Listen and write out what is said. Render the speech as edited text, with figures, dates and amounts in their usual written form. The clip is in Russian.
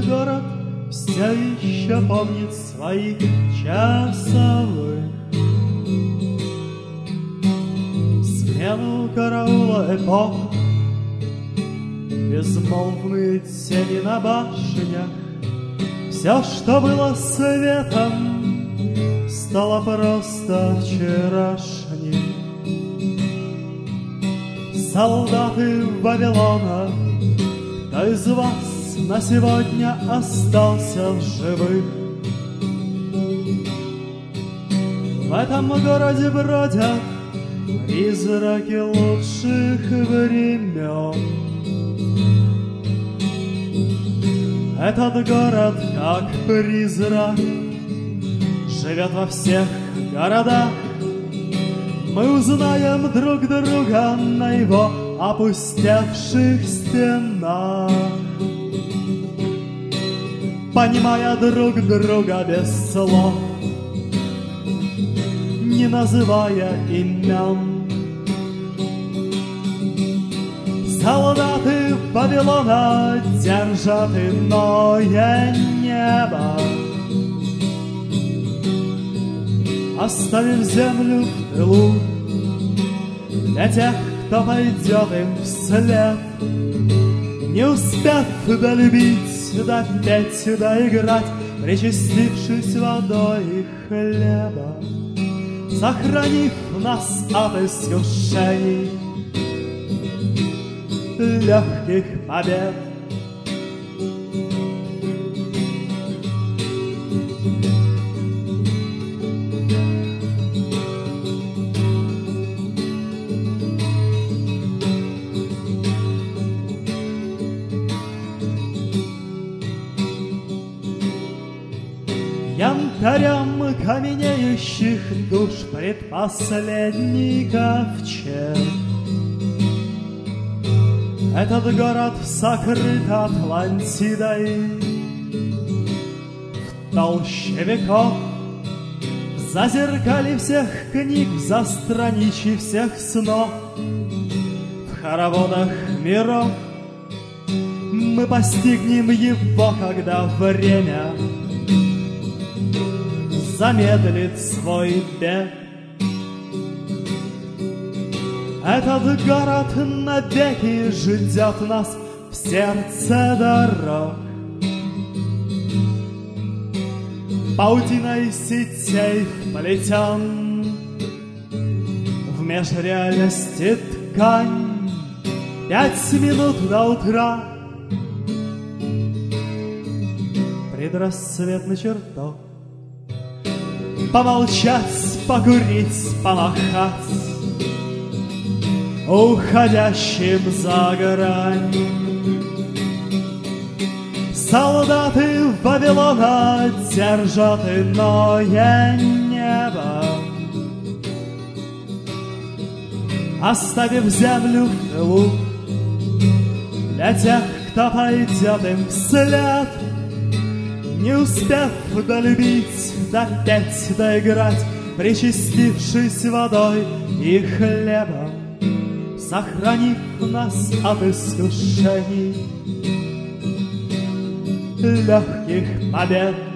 город все еще помнит своих часовых. Смену караула эпох, безмолвные тени на башнях. Все, что было светом, стало просто вчерашним. Солдаты Вавилона, кто из вас на сегодня остался в живых? В этом городе бродят призраки лучших времен. Этот город, как призрак, живет во всех городах. Мы узнаем друг друга на его опустевших стенах, понимая друг друга без слов, не называя имен. Солдаты Вавилона держат иное небо, оставив землю в тылу для тех, кто пойдет им вслед, не успев долюбить, допеть, доиграть, причастившись водой и хлеба, сохранив нас от искушений легких побед. Янтарем каменеющих душ предпоследний ковчег. Этот город сокрыт Атлантидой в толще веков, в зазеркале всех книг, в застраничье всех снов, в хороводах миров мы постигнем его, когда время замедлит свой бег. Этот город навеки ждет нас в сердце дорог, паутиной сетей вплетен в межреальности ткань. 5 минут до утра, предрассветный чертог, помолчать, покурить, помахать уходящим за грань. Солдаты Вавилона держат иное небо, оставив землю в тылу для тех, кто пойдет им вслед, не успев долюбить, допеть, доиграть, причастившись водой и хлебом, сохранив нас от искушений легких побед.